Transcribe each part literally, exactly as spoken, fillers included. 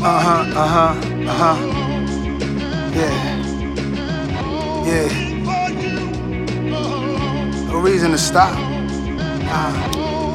Uh-huh, uh-huh, uh-huh. Yeah. Yeah. No reason to stop. Nah.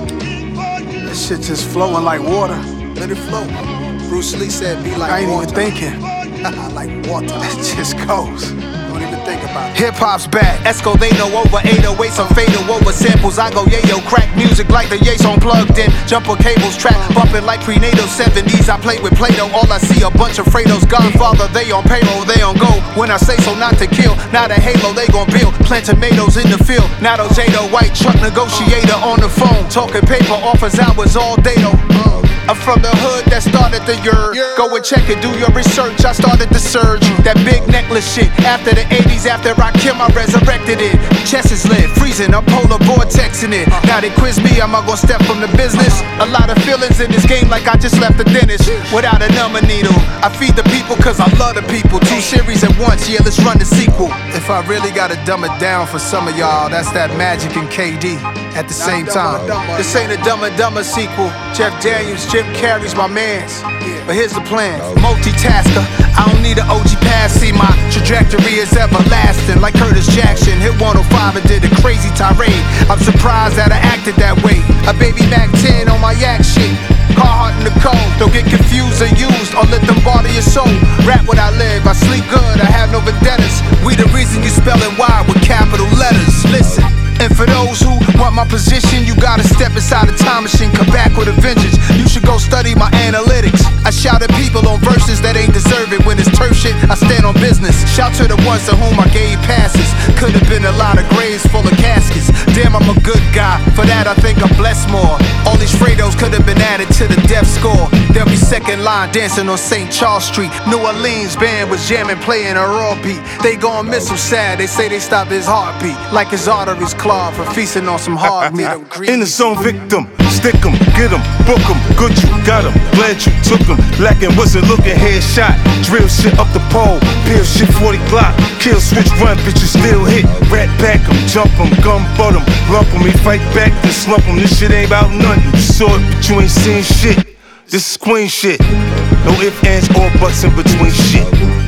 This shit just flowing like water. Let it flow. Bruce Lee said be like I ain't water. even thinking. Like water. It just goes. Don't even think about it. Hip-hop's back. Esco, they know over eight oh eight, some fatal over samples. I go yayo, crack music like the Yates on plugged in. Jumper cables track, bumping like prenatal seventies. I play with Play-Doh, all I see a bunch of Fredos. Godfather, they on payroll, they on go. When I say so, not to kill. Not a halo, they gon' build. Plant tomatoes in the field. Not a Jado, white truck negotiator on the phone. Talking paper, offers hours all day though. I'm from the hood that started the year. Go and check it, do your research. I started the surge. That big necklace shit. After the eighties, after I killed, I resurrected it. Chest is lit, freezing, I'm polar vortexing it. Now they quiz me, am I gonna step from the business? A lot of feelings in this game like I just left the dentist. Without a number needle, I feed the people cause I love the people. Two series at once, yeah, let's run the sequel. If I really gotta dumb it down for some of y'all, that's that Magic and K D at the same time. This ain't a Dumb and Dumber sequel. Jeff Daniels, Jim Carrey's my mans. But here's the plan, multitasker. I don't need an O G pass, see my trajectory is everlasting. Like Curtis Jackson, hit one oh five and did a crazy tirade. I'm surprised that I acted that way. A baby Mac ten on my yak shit. Carhartt in the cold, don't get confused or used or let them bother your soul. Rap what I live, I sleep good, I have no vendettas. We the reason you spellin' Y with capital letters. Listen. And for those who want my position, you gotta step inside a time machine, come back with a vengeance. You should go study my analytics. I shout at people on verses that ain't deserve it. When it's turf shit, I stand on business. Shout to the ones to whom I gave passes. Could've been a lot of graves full of caskets. Damn, I'm a good guy, for that I think I'm blessed more. All these Fredos could've been added to the death score. They'll be second line dancing on Saint Charles Street. New Orleans band was jamming, playing a raw beat. They gon' miss him sad, they say they stopped his heartbeat. Like his arteries clogged for feasting on some hard meat. In the zone, victim, stick 'em, get 'em, book 'em, good you got 'em, glad you took 'em. Lacking wasn't looking, headshot, drill shit up the pole, peel shit forty Glock, kill switch run, bitches still hit, rat back 'em, jump 'em, gun butt 'em, lump 'em, he fight back, then slump 'em. This shit ain't about nothing, you saw it, but you ain't seen shit. This is queen shit, no ifs, ands, or buts in between shit.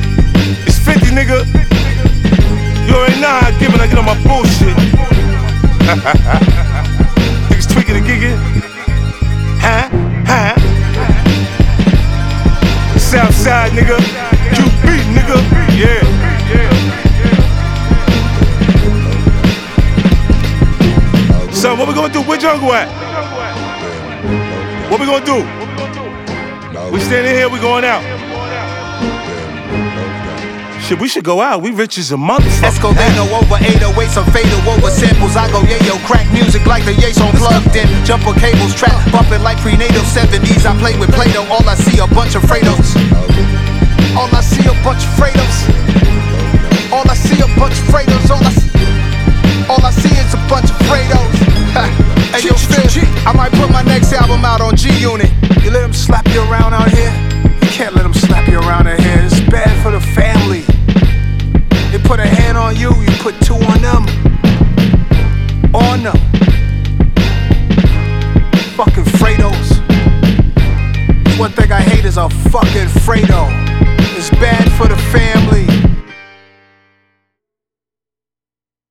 It's fifty, nigga. You already know how I give it, I get on my bullshit. Niggas tweaking and gigging. Huh? Huh? Southside, nigga. Q B, nigga. Yeah. So, what we gonna do? Where Jungle at? What we gonna do? We standing here, we going out. Shit, we should go out. We rich as a motherfucker. Esco, they know over eight oh eight, some fatal over samples. I go yayo, crack music like the Yates on plugged in. Jumper cables track, bumping like prenatal seventies. I play with Play-Doh, all I see a bunch of Fredos. All I see a bunch of Fredos. All I see a bunch of Fredos. All I see, all I see is a bunch of Fredos. Hey yo, Phil, I might put my next album out on G Unit. You let them slap you around out here? You can't let them slap you around out here. It's bad for the family. They put a hand on you, you put two on them. On them. Fucking Fredos. One thing I hate is a fucking Fredo. It's bad for the family.